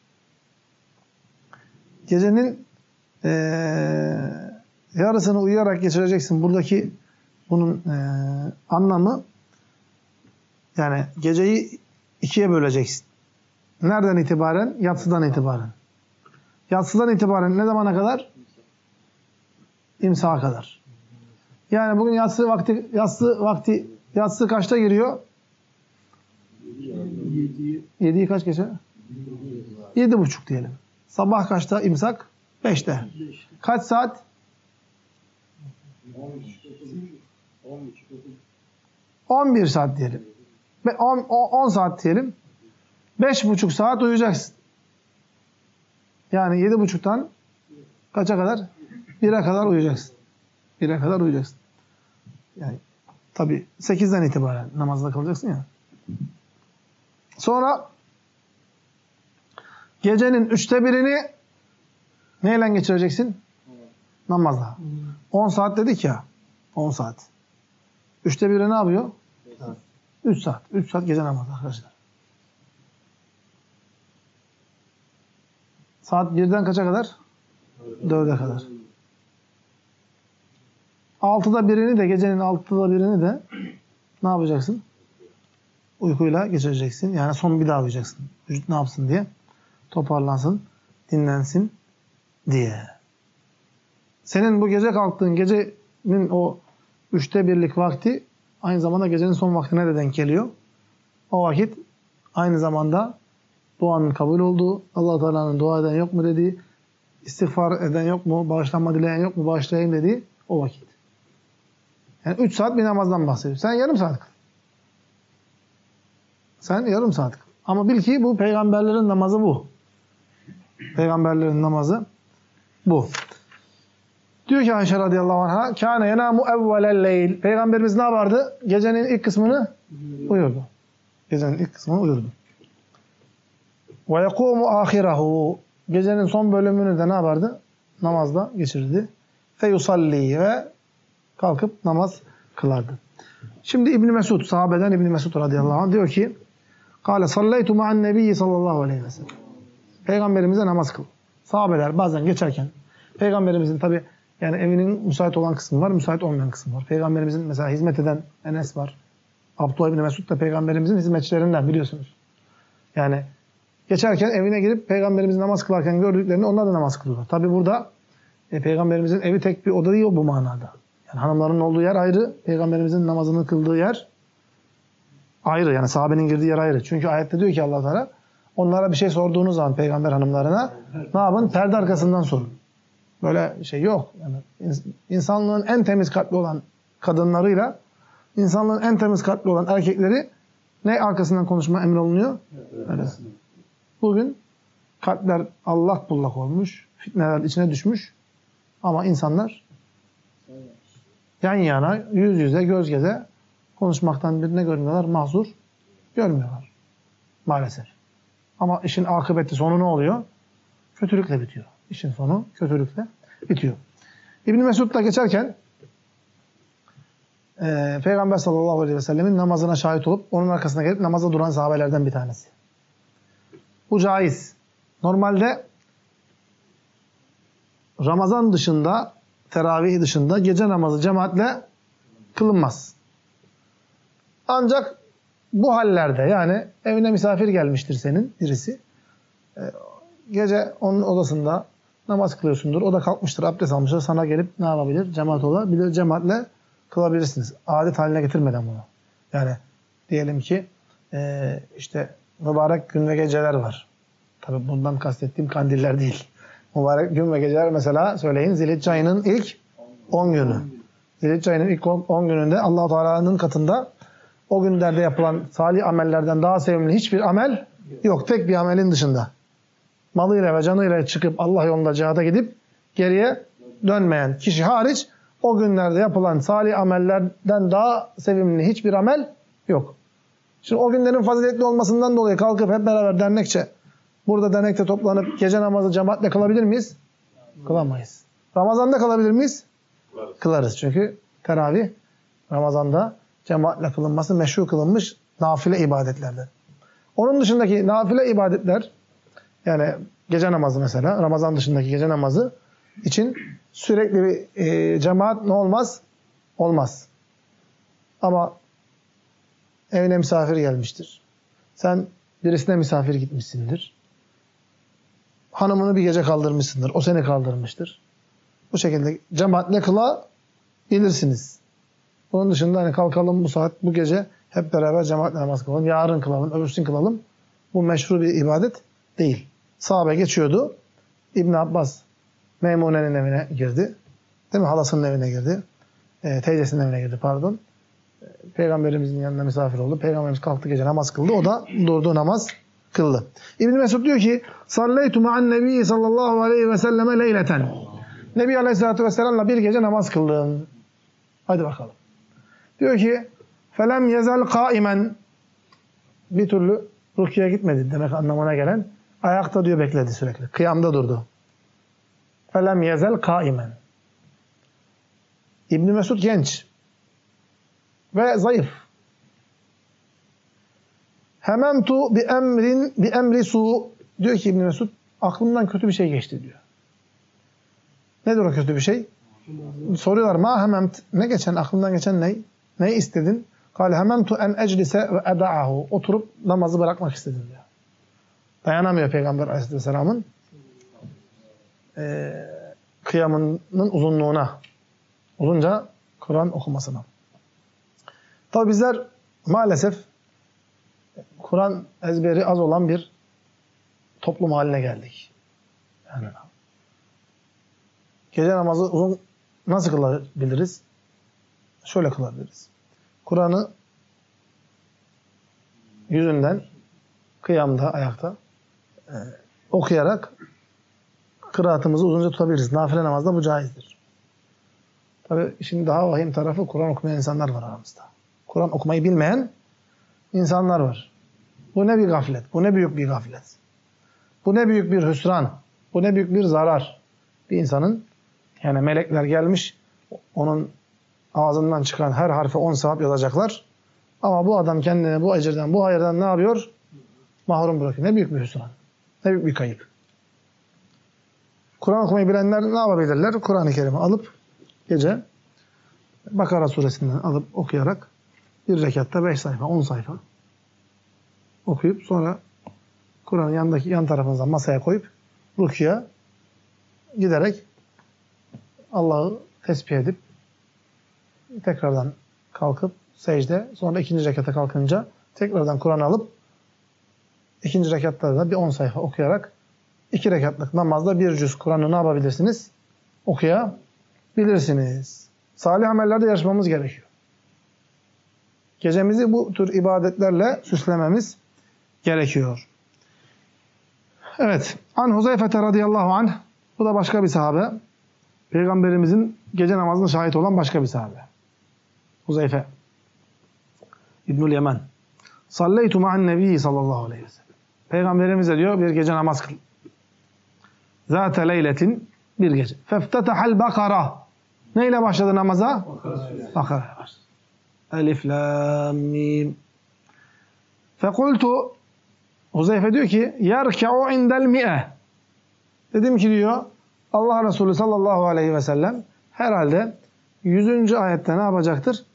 Gecenin yarısını uyuyarak geçireceksin. Buradaki bunun anlamı yani geceyi ikiye böleceksin. Nereden itibaren? Yatsıdan itibaren. Yatsıdan itibaren ne zamana kadar? İmsaha kadar. Yani bugün yatsı kaçta giriyor? 7'yi kaç geçe? 7.30 diyelim. Sabah kaçta imsak? 5'te. Kaç saat? 11 saat diyelim. 10 saat diyelim. 5,5 saat uyuyacaksın. Yani 7,5'tan kaça kadar? 1'e kadar uyuyacaksın. 1'e kadar uyuyacaksın. Yani tabii 8'den itibaren namazda kalacaksın ya. Sonra gecenin 1/3'ünü neyle geçireceksin? Namazla. 10 saat dedik ya. 10 saat. 1/3 ne yapıyor? 3 saat. 3 saat gece namazı arkadaşlar. Saat 1'den kaça kadar? 4'e kadar. 6'da birini de gecenin 6'da birini de ne yapacaksın? Uykuyla geçireceksin. Yani son bir daha uyuyacaksın. Vücut ne yapsın diye? Toparlansın, dinlensin diye. Senin bu gece kalktığın gecenin o 1/3 vakti aynı zamanda gecenin son vaktine de denk geliyor. O vakit aynı zamanda duanın kabul olduğu, Allah Teala'nın dua eden yok mu dediği, istiğfar eden yok mu, bağışlanma dileyen yok mu, bağışlayayım dediği o vakit. Yani 3 saat bir namazdan bahsediyor. Sen yarım saat kıl. Sen yarım saat kıl. Ama bil ki bu peygamberlerin namazı bu. Peygamberlerin namazı bu. Diyor ki Ayşe radıyallahu anh'a kâne yenâmu evvelel leyl. Peygamberimiz ne yapardı? Gecenin ilk kısmını uyurdu. Gecenin ilk kısmını uyurdu. Ve yekûmu âhirahu. Gecenin son bölümünü de ne yapardı? Namazda geçirirdi. Fe yusalli ve kalkıp namaz kılardı. Şimdi İbn Mesud, sahabeden İbn Mesud radıyallahu anh diyor ki Kâle salleytu ma'an nebiyyi sallallahu aleyhi ve sellem. Peygamberimize namaz kıl. Sahabeler bazen geçerken Peygamberimizin tabi yani evinin müsait olan kısmı var, müsait olmayan kısmı var. Peygamberimizin mesela hizmet eden Enes var. Abdullah İbn Mesud da Peygamberimizin hizmetçilerinden biliyorsunuz. Yani geçerken evine girip Peygamberimizin namaz kılarken gördüklerini onlar da namaz kılıyorlar. Tabi burada Peygamberimizin evi tek bir oda değil bu manada. Yani hanımların olduğu yer ayrı, Peygamberimizin namazını kıldığı yer ayrı. Yani sahabenin girdiği yer ayrı. Çünkü ayette diyor ki Allah Teala onlara bir şey sorduğunuz zaman peygamber hanımlarına ne yapın? Perde arkasından sorun. Böyle şey yok. Yani insanlığın en temiz kalpli olan kadınlarıyla insanlığın en temiz kalpli olan erkekleri ne arkasından konuşma emrolunuyor? Öyle. Bugün kalpler allak bullak olmuş, fitneler içine düşmüş ama insanlar yan yana, yüz yüze, göz göze konuşmaktan birine görmüyorlar, mahzur görmüyorlar. Maalesef. Ama işin akıbeti, sonu ne oluyor? Kötülükle bitiyor. İşin sonu kötülükle bitiyor. İbn Mesud da geçerken Peygamber sallallahu aleyhi ve sellemin namazına şahit olup onun arkasına gelip namaza duran sahabelerden bir tanesi. Bu caiz. Normalde Ramazan dışında, teravih dışında gece namazı cemaatle kılınmaz. Ancak bu hallerde yani evine misafir gelmiştir senin birisi. Gece onun odasında namaz kılıyorsundur. O da kalkmıştır, abdest almıştır. Sana gelip ne yapabilir? Cemaat olabilir. Cemaatle kılabilirsiniz. Adet haline getirmeden bunu. Yani diyelim ki işte mübarek gün ve geceler var. Tabi bundan kastettiğim kandiller değil. Mübarek gün ve geceler mesela söyleyin Zilhicce ayının ilk 10 günü. Zilhicce ayının ilk 10 gününde Allah-u Teala'nın katında o günlerde yapılan salih amellerden daha sevimli hiçbir amel yok. Tek bir amelin dışında. Malıyla ve canıyla çıkıp Allah yolunda cihada gidip geriye dönmeyen kişi hariç o günlerde yapılan salih amellerden daha sevimli hiçbir amel yok. Şimdi o günlerin faziletli olmasından dolayı kalkıp hep beraber dernekçe burada dernekte toplanıp gece namazı cemaatle kılabilir miyiz? Kılamayız. Ramazan'da kılabilir miyiz? Kılarız. Çünkü teravih Ramazan'da cemaatle kılınması meşru kılınmış nafile ibadetlerden. Onun dışındaki nafile ibadetler yani gece namazı mesela Ramazan dışındaki gece namazı için sürekli bir cemaat ne olmaz? Olmaz. Ama evine misafir gelmiştir. Sen birisine misafir gitmişsindir. Hanımını bir gece kaldırmışsındır. O seni kaldırmıştır. Bu şekilde cemaatle kılabilirsiniz. Onun dışında hani kalkalım bu saat, bu gece hep beraber cemaatle namaz kılalım. Yarın kılalım, öbürsün kılalım. Bu meşru bir ibadet değil. Sahabe geçiyordu. İbn Abbas Meymune'nin evine girdi. Değil mi? Halasının evine girdi. Teyzesinin evine girdi pardon. Peygamberimizin yanına misafir oldu. Peygamberimiz kalktı gece namaz kıldı. O da durdu namaz kıldı. İbn Mesud diyor ki Salleytu ma'an nebiyyi sallallahu aleyhi ve selleme leyleten. Nebi aleyhissalatü vesselam'la bir gece namaz kıldım. Hadi bakalım. Diyor ki felem yezel kaimen bir türlü rüküye gitmedi demek anlamına gelen ayakta diyor bekledi sürekli. Kıyamda durdu. Felem yezel kaimen. İbn Mesud genç ve zayıf. Hememtu bi emri su diyor ki İbn Mesud aklımdan kötü bir şey geçti diyor. Nedir o kötü bir şey? Soruyorlar ma hememt ne geçen aklından geçen ne? Ne istedin? Kâle hememtu en eclise ve eda'ahu. Oturup namazı bırakmak istedim diyor. Dayanamıyor Peygamber Aleyhisselam'ın kıyamının uzunluğuna. Uzunca Kur'an okumasına. Tabi bizler maalesef Kur'an ezberi az olan bir toplum haline geldik. Yani gece namazı uzun nasıl kılabiliriz? Şöyle kılabiliriz. Kur'an'ı yüzünden, kıyamda, ayakta okuyarak kıraatımızı uzunca tutabiliriz. Nafile namazda bu caizdir. Tabi şimdi daha vahim tarafı Kur'an okumayan insanlar var aramızda. Kur'an okumayı bilmeyen insanlar var. Bu ne bir gaflet, bu ne büyük bir gaflet. Bu ne büyük bir hüsran, bu ne büyük bir zarar. Bir insanın, yani melekler gelmiş, onun ağzından çıkan her harfe 10 sevap yazacaklar. Ama bu adam kendini bu ecirden, bu hayırdan ne yapıyor? Mahrum bırakıyor. Ne büyük bir hüsran, ne büyük bir kayıp. Kur'an okumayı bilenler ne yapabilirler? Kur'an-ı Kerim'i alıp gece Bakara suresinden alıp okuyarak bir rekatta 5 sayfa, 10 sayfa okuyup sonra Kur'an'ı yan tarafınıza masaya koyup rukuya giderek Allah'ı tesbih edip tekrardan kalkıp secde, sonra ikinci rekata kalkınca tekrardan Kur'an'ı alıp ikinci rekatta da bir 10 sayfa okuyarak 2 rekatlık namazda bir cüz Kur'an'ı ne yapabilirsiniz? Okuyabilirsiniz. Salih amellerde yarışmamız gerekiyor. Gecemizi bu tür ibadetlerle süslememiz gerekiyor. Evet. An Huzeyfe radıyallahu anh. Bu da başka bir sahabe. Peygamberimizin gece namazına şahit olan başka bir sahabe. Huzeyfe İbnül Yemen. Salleytu ma'an nebiyyi sallallahu aleyhi ve sellem. Peygamberimize diyor bir gece namaz kıl. Zâte leyletin, bir gece. Feftetehel bakara. Neyle başladı namaza? Bakara başladı. Elif, lam, mim. Fekultu, Huzeyfe diyor ki, yerke'u indel mi'e. Dedim ki diyor, Allah Resulü sallallahu aleyhi ve sellem herhalde 100. ayette ne yapacaktır?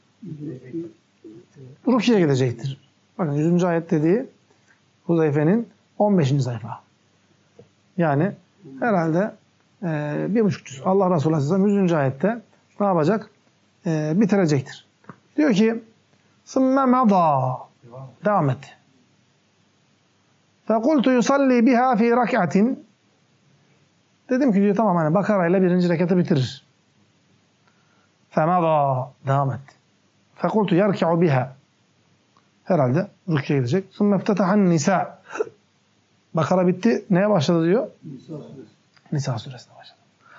Rukiye gidecektir. Bakın 100. ayet dediği Huzeyfe'nin 15. sayfa. Yani herhalde 1,5 cüz. Allah Resulü Aleyhisselam 100. ayette ne yapacak? Bitirecektir. Diyor ki ثُمَّ مَضَى devam etti. فَقُلْتُ يُصَلِّي بِهَا فِي رَكْعَةٍ dedim ki diyor tamam hani Bakara ile 1. rekatı bitirir. فَمَضَى devam etti. فَقُلْتُ يَرْكَعُ بِهَا herhalde rüküye gidecek. ثُمَّ اَفْتَتَحَ النِّسَاءِ Bakara bitti. Neye başladı diyor? Nisa suresine başladı.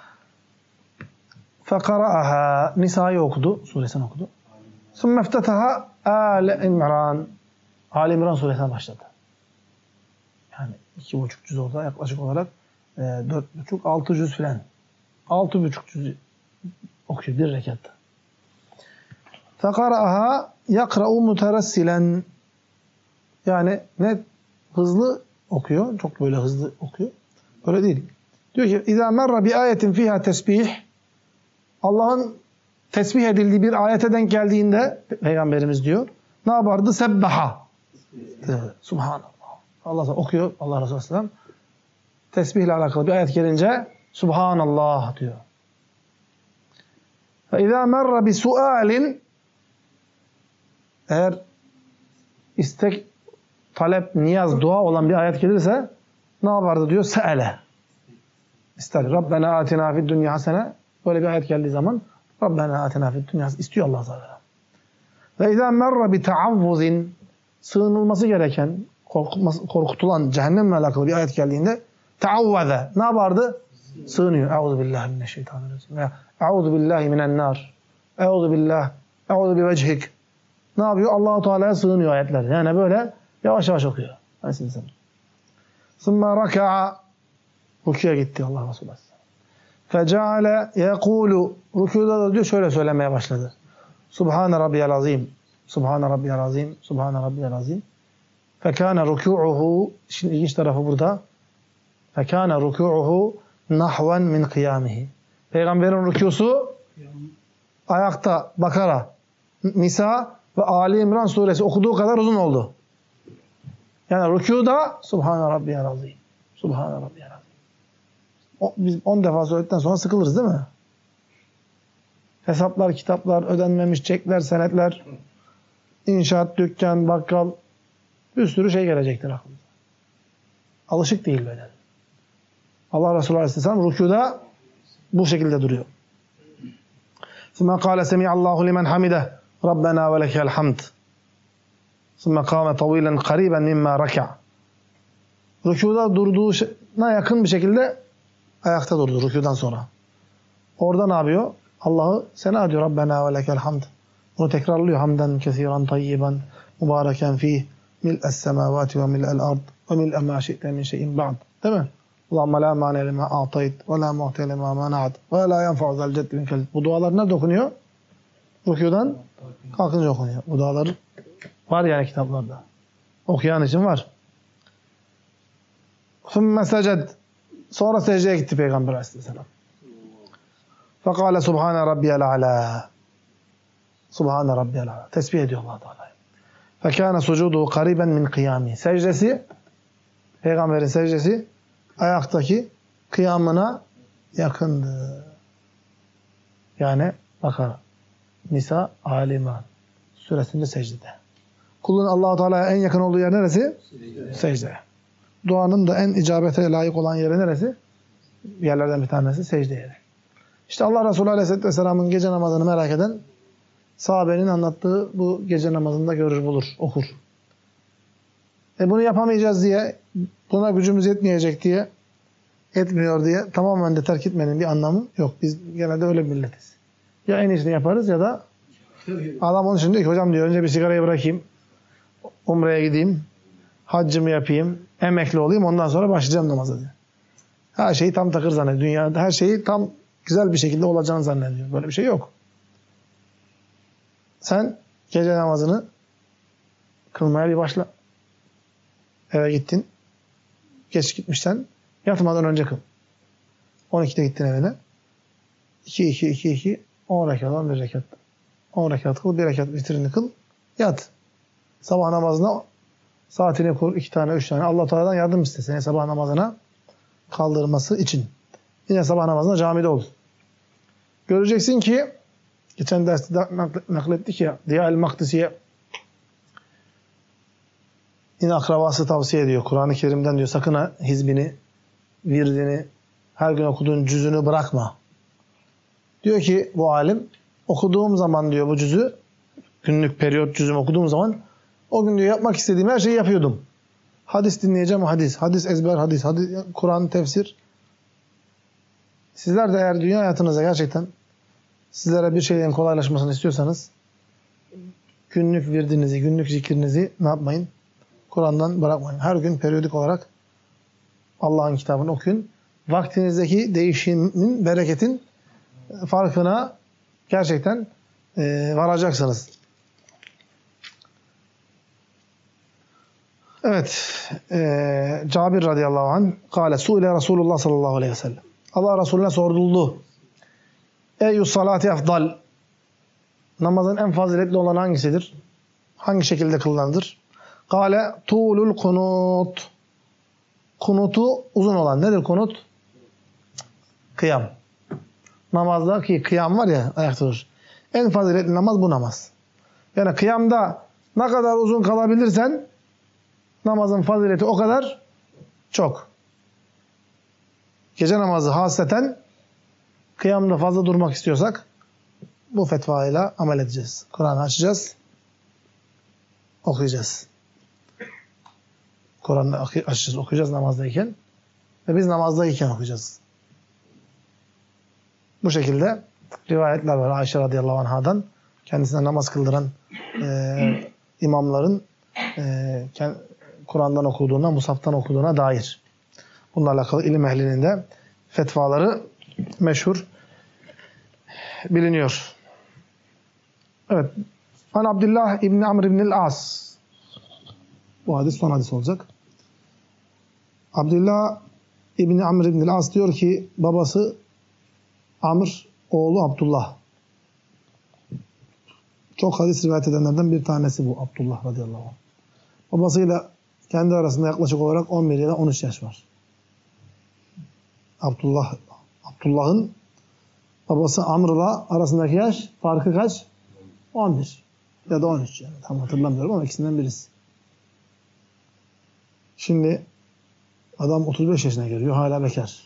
فَقَرَأَهَا Nisa'yı okudu. Suresini okudu. ثُمَّ اَفْتَتَحَ آلَ İmran Ali İmran suresine başladı. Yani 2,5 cüz orada yaklaşık olarak 4,5-6 cüz filan. 6,5 cüz okuyor bir rekatta. فَقَرَأَهَا يَقْرَأُ مُتَرَسِّلًا yani ne hızlı okuyor. Çok böyle hızlı okuyor. Öyle değil. Diyor ki اِذَا مَرَّ بِآيَةٍ فِيهَا تَسْبِيحٍ Allah'ın tesbih edildiği bir ayete denk geldiğinde Peygamberimiz diyor ne yapardı? Sebbaha. Subhanallah. Allah okuyor Allah Resulü Aleyhisselam. Tesbihle alakalı bir ayet gelince Subhanallah diyor. فَاِذَا مَرَّ بِسُؤَالٍ eğer istek, talep, niyaz, dua olan bir ayet gelirse ne yapardı diyor? Se'ele. İster. Rabbena atina fid dünya hasene. Böyle bir ayet geldiği zaman Rabbena atina fid dünya hasene. İstiyor Allah Teala. Ve izâ merre bi teavvuzin sığınılması gereken, korkutulan cehennemle alakalı bir ayet geldiğinde teavveze. Ne yapardı? Sığınıyor. Euzu billahi mineşşeytanirracim. Veya euzu billahi minen nar. Euzu billah. Euzu bi vechhik. Ne yapıyor? Allah-u Teala'ya sığınıyor ayetler. Yani böyle yavaş yavaş okuyor. Sümme raka'a rüküye gitti Allah Resulü. Feceale yekulu rükûda da diyor şöyle söylemeye başladı. Subhane rabbiyel azim. Subhane rabbiyel azim. Subhane rabbiyel azim. Fekâne rükû'uhu şimdi ilginç tarafı burada. Fekâne rükû'uhu nahven min kıyâmihi. Peygamberin rükûsu ayakta Bakara, Nisa ve Ali İmran suresi okuduğu kadar uzun oldu. Yani rükûda Subhane rabbiyel azim. Subhane rabbiyel azim. Biz 10 defa söyledikten sonra sıkılırız değil mi? Hesaplar, kitaplar, ödenmemiş çekler, senetler, inşaat, dükkan, bakkal, bir sürü şey gelecektir aklımıza. Alışık değil böyle. Allah Resulü Aleyhisselam rükûda bu şekilde duruyor. ثُمَّ قَالَ سَمِعَ اللّٰهُ لِمَنْ حَمِدَهُ رَبَّنَا وَلَكَ الْحَمْدِ ثُمَّ قَامَ طَوِيلًا قَرِيبًا مِمَّا رَكَعَ. Rükûda durduğuna yakın bir şekilde ayakta durdu rükûdan sonra. Orada ne yapıyor? Allah'ı sena diyor. Rabbena ve lekel hamd. Bunu tekrarlıyor. Hamden kesiran tayyiban mübareken fih mil'es semavati ve mil'el ard ve mil'e ma şi'te min şeyin ba'd. Değil mi? Allahümme la mâne lima a'tayt ve la mu'te lima mana'at ve la yenfa'u zel ceddi minkel. Bu dualar nerede okunuyor? Rükûdan kalkınca okunuyor. Bu dualar var yani kitaplarda. Okuyan için var. ثُمَّ سَجَدْ. Sonra secdeye gitti Peygamber Aleyhisselam. فَقَالَ سُبْحَانَ رَبِّيَ الْعَلَى. Subhane Rabbiyal Ala. Tesbih ediyor Allah Teala. فَكَانَ سُجُودُهُ قَرِيبًا مِنْ قِيَامِهِ. Secdesi, Peygamberin secdesi ayaktaki kıyamına yakındı. Yani Bakara, Nisa, Ali İmran suresinde secdede. Kulun Allah Teala'ya en yakın olduğu yer neresi? Secde. Duanın da en icabete layık olan yeri neresi? Yerlerden bir tanesi secde yeri. İşte Allah Resulü Aleyhisselatü Vesselam'ın gece namazını merak eden sahabenin anlattığı bu gece namazında görür, bulur, okur. Bunu yapamayacağız diye, buna gücümüz yetmeyecek diye, etmiyor diye tamamen de terk etmenin bir anlamı yok. Biz genelde öyle bir milletiz. Ya en iyisini yaparız ya da adam onun için diyor ki hocam diyor önce bir sigarayı bırakayım, umreye gideyim, haccımı yapayım, emekli olayım ondan sonra başlayacağım namaza diyor. Her şeyi tam takır zannediyor. Dünyada her şeyi tam güzel bir şekilde olacağını zannediyor. Böyle bir şey yok. Sen gece namazını kılmaya bir başla. Eve gittin. Geç gitmişsen yatmadan önce kıl. 12'de gittin evine. 2-2-2-2 10 rekat, 1 rekat. 10 rekat kıl, 1 rekat vitrini kıl. Yat. Sabah namazına saatini kur. 2 tane, 3 tane. Allah Teala'dan yardım iste seni sabah namazına kaldırması için. Yine sabah namazına camide ol. Göreceksin ki geçen derste naklettik ya Diyal Maktisi'ye yine akrabası tavsiye ediyor. Kur'an-ı Kerim'den diyor sakın ha hizbini, virdini, her gün okuduğun cüzünü bırakma. Diyor ki bu alim okuduğum zaman diyor bu cüzü günlük periyot cüzümü okuduğum zaman o gün diyor yapmak istediğim her şeyi yapıyordum. Hadis dinleyeceğim hadis. Hadis ezber hadis. Kur'an tefsir. Sizler de eğer dünya hayatınıza gerçekten sizlere bir şeylerin kolaylaşmasını istiyorsanız günlük virdinizi, günlük zikrinizi ne yapmayın? Kur'an'dan bırakmayın. Her gün periyodik olarak Allah'ın kitabını okuyun. Vaktinizdeki değişimin, bereketin farkına gerçekten varacaksınız. Evet. Cabir radıyallahu anh kâle su'ile Resulullah sallallahu aleyhi ve sellem. Allah Resulüne soruldu. Eyyus salati afdal. Namazın en faziletli olan hangisidir? Hangi şekilde kılınandır? Kâle tuğlul kunut. Kunutu uzun olan. Nedir kunut? Kıyam. Namazdaki kıyam var ya ayakta durur. En faziletli namaz bu namaz. Yani kıyamda ne kadar uzun kalabilirsen namazın fazileti o kadar çok. Gece namazı hasreten kıyamda fazla durmak istiyorsak bu fetvayla amel edeceğiz. Kur'an'ı açacağız. Okuyacağız. Kur'an'ı açacağız, okuyacağız namazdayken. Ve biz namazdayken okuyacağız. Bu şekilde rivayetler var. Ayşe radıyallahu anhadan kendisine namaz kıldıran imamların Kur'an'dan okuduğuna, musaftan okuduğuna dair. Bunlarla alakalı ilim ehlinin de fetvaları meşhur biliniyor. Evet. An Abdullah İbni Amr İbni'l As. Bu hadis son hadis olacak. Abdullah İbni Amr İbni'l As diyor ki babası Amr, oğlu Abdullah. Çok hadis rivayet edenlerden bir tanesi bu Abdullah radıyallahu anh. Babasıyla kendi arasında yaklaşık olarak 11 ya da 13 yaş var. Abdullah'ın babası Amr'la arasındaki yaş farkı kaç? 11 ya da 13 yani. Tam hatırlamıyorum ama ikisinden birisi. Şimdi adam 35 yaşına geliyor, hala bekar.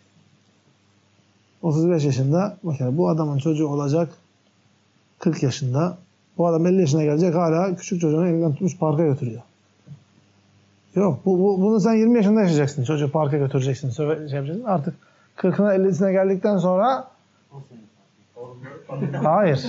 35 yaşında, bakın bu adamın çocuğu olacak 40 yaşında. Bu adam 50 yaşına gelecek, hala küçük çocuğunu elinden tutmuş parka götürüyor. Yok, bunu sen 20 yaşında yaşayacaksın. Çocuğu parka götüreceksin, şey yapacaksın. Artık 40'ına 50'sine geldikten sonra hayır.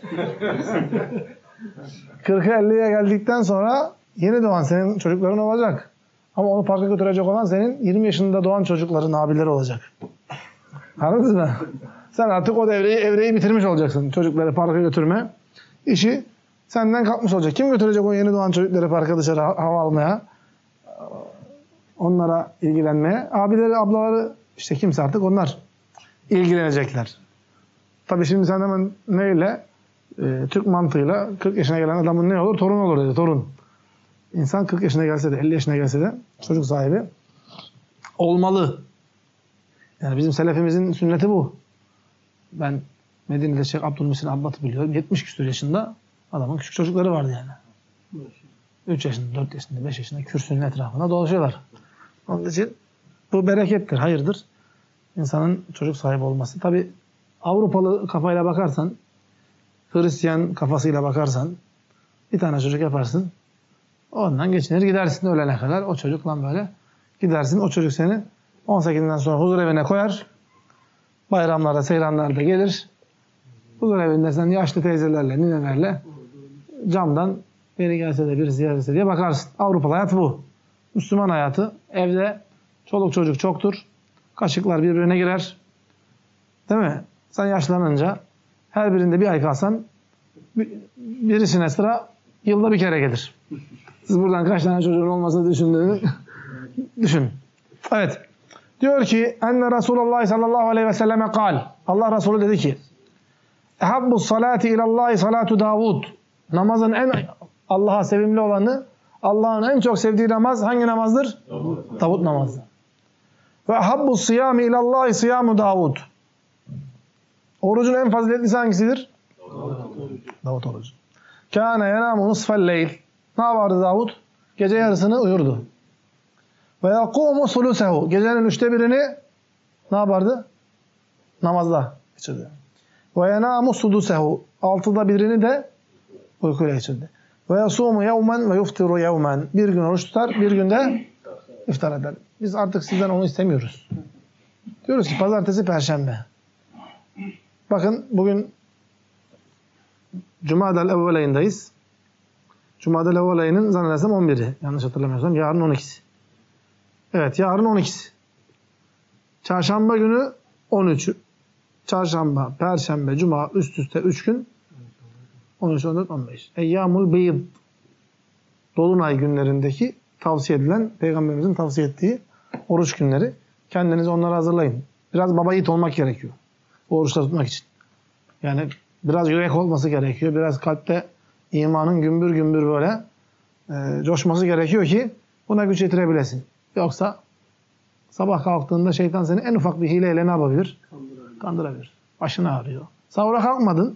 40'a 50'ye geldikten sonra yeni doğan senin çocukların olacak. Ama onu parka götürecek olan senin 20 yaşında doğan çocukların abileri olacak. Anladınız mı? Sen artık o evreyi bitirmiş olacaksın. Çocukları parka götürme işi senden kalkmış olacak. Kim götürecek o yeni doğan çocukları parka dışarı hava almaya? Onlara ilgilenmeye. Abileri, ablaları işte kimse artık onlar ilgilenecekler. Tabii şimdi sen hemen neyle? Türk mantığıyla 40 yaşına gelen adamın ne olur? Torun olur dedi. Torun. İnsan 40 yaşına gelse de 50 yaşına gelse de çocuk sahibi olmalı. Yani bizim selefimizin sünneti bu. Ben Medine'de Şeyh Abdülmuhsin Abbad'ı biliyorum. 70 küsur yaşında adamın küçük çocukları vardı yani. 3 yaşında, 4 yaşında, 5 yaşında kürsünün etrafında dolaşıyorlar. Onun için bu berekettir, hayırdır. İnsanın çocuk sahibi olması. Tabi Avrupalı kafayla bakarsan, Hristiyan kafasıyla bakarsan bir tane çocuk yaparsın. Ondan geçinir gidersin ölene kadar. O çocukla böyle gidersin. O çocuk seni 18'den sonra huzur evine koyar. Bayramlarda, seyranlarda gelir. Huzur evinde sen yaşlı teyzelerle, ninelerle camdan biri gelse de biri ziyaret etse diye bakarsın. Avrupalı hayat bu. Müslüman hayatı. Evde çoluk çocuk çoktur. Kaşıklar birbirine girer. Değil mi? Sen yaşlanınca her birinde bir ay kalsan birisine sıra yılda bir kere gelir. Siz buradan kaç tane çocuğun olmasını düşündüğünü düşün. Evet. Diyor ki enne Resulullah sallallahu aleyhi ve selleme kal. Allah Resulü dedi ki ehabbus salati ilallahi salatu Davud. Namazın en Allah'a sevimli olanı, Allah'ın en çok sevdiği namaz hangi namazdır? Davud namazı. Ve ehabbus siyami ilallahi siyamu Davud. Orucun en faziletlisi hangisidir? Davud orucu. Kâne yenâmu nusfel leyl. Ne yapardı Davud? Gece yarısını uyurdu. Ve yakûmu sulusehu. Gecenin 1/3'ini ne yapardı? Namazda geçirdi. Ve yenâmu sudusehu. 1/6'ını de uykuyla geçirdi. Ve yasûmu yevmen ve yuftiru yevmen. Bir gün oruç tutar, bir günde iftar eder. Biz artık sizden onu istemiyoruz. Diyoruz ki pazartesi, perşembe. Bakın bugün Cuma'del evvel ayındayız. Cuma'del evvel ayının zannedersem 11'i. Yanlış hatırlamıyorsam. Yarın 12'si. Evet, yarın 12'si. Çarşamba günü 13'ü. Çarşamba, perşembe, cuma üst üste 3 gün. 13, 14, 15. Eyyamul beyd. Dolunay günlerindeki tavsiye edilen, Peygamberimizin tavsiye ettiği oruç günleri. Kendinizi onlara hazırlayın. Biraz baba yiğit olmak gerekiyor. O oruçları tutmak için. Yani biraz yürek olması gerekiyor. Biraz kalpte imanın gümbür gümbür böyle coşması gerekiyor ki buna güç yetirebilesin. Yoksa sabah kalktığında şeytan seni en ufak bir hileyle ne yapabilir? Kandırabilir. Başını ağrıyor. Sahura kalkmadın.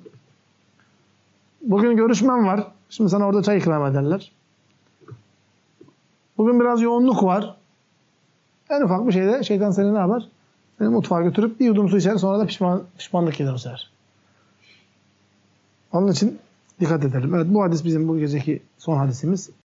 Bugün görüşmem var. Şimdi sana orada çay ikram ederler. Bugün biraz yoğunluk var. En ufak bir şeyde şeytan seni ne yapar? Seni mutfağa götürüp bir yudum su içer. Sonra da pişmanlık gelir o sefer. Onun için dikkat edelim. Evet, bu hadis bizim bu geceki son hadisimiz.